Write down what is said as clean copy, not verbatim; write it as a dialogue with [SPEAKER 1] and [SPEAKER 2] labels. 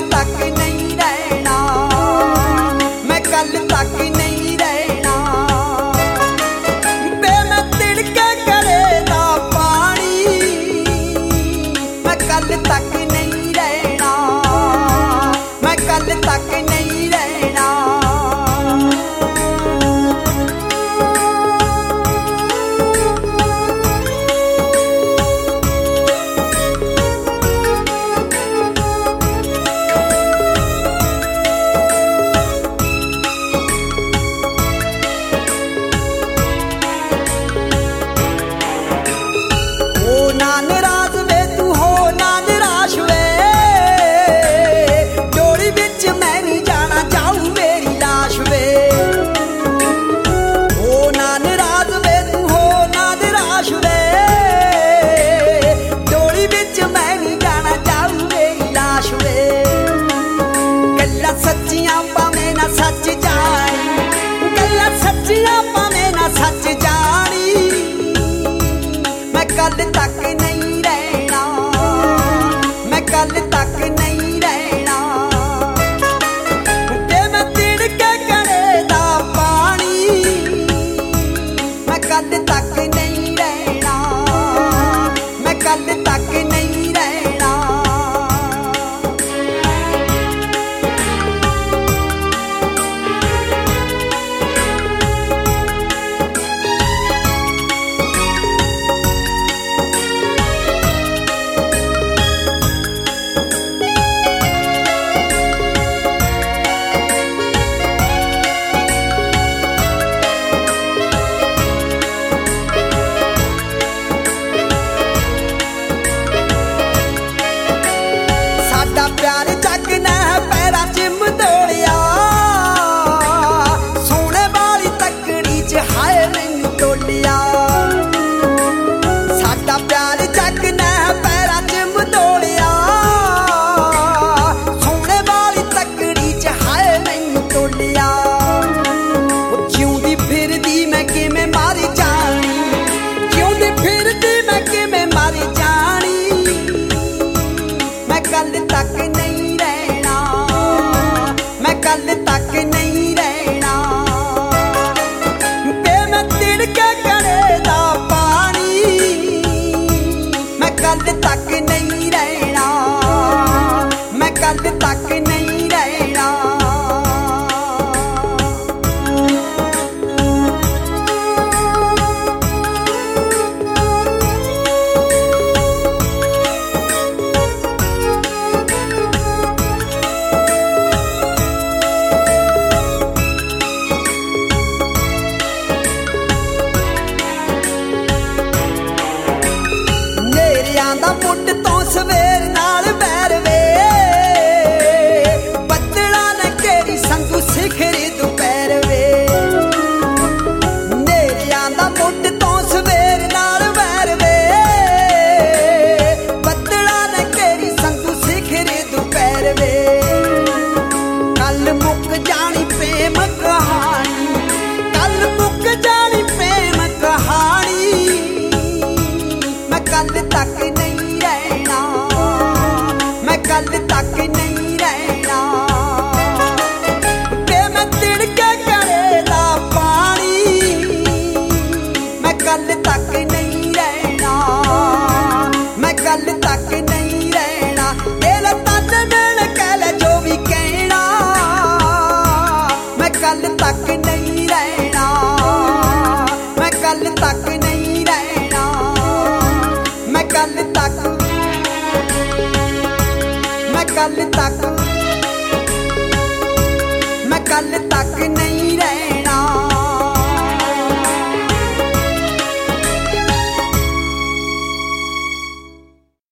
[SPEAKER 1] तक नहीं रहना, मैं कल तक नहीं रहना। बे मैं तिड़के करे दा पानी, मैं कल तक नहीं रहना, मैं कल तक नहीं रहना। सच्चियां भावें ना सच जानी, गल्लां सच्चियां भावें ना सच जानी, मैं कल तक नहीं रहना, मैं कल तक नहीं रहना। जे मैं तिड़के करे दा पानी, मैं कल तक नहीं रहना, मैं कल तक नहीं रहना। प्यार जग ने पैरा च मदोलिया, सोने वाली तकड़ी च हाय मैनू तोलिया। साडा प्यार जग ने पैरा च मदोलिया, सोने वाली तकड़ी च हाय मैनू तोलिया। जिउंदी फिरदी मैं किवें मारी जानी, जिउंदी फिरदी मैं किवें मारी जानी, मैं कल तक नहीं रहना, मैं कल तक नहीं रहना। बे मैं तिड़के करे दा पानी, मैं कल तक नहीं रहना, मैं कल तक नहीं रहना। दा मुट तो सवेर नाल बैर वे, बदला ने केरी संगू सिखरी दोपहर वे। नेरिया दा मुट तो सवेर नाल बैर वे, बदला ने केरी संगू सिखरी दोपहर वे। कल मुक जानी प्रेम कहानी, कल मुक जानी प्रेम कहानी, मैं कल तक नहीं रहना, मैं कल तक नहीं रहना। बे मैं तिड़के करे दा पानी, मैं कल तक नहीं रहना, मैं कल तक नहीं रहना। दिल तन मिल कह ले जो भी कहना, मैं कल तक नहीं रहना, मैं कल तक नहीं रहना, मैं कल तक, मैं कल तक, मैं कल तक नहीं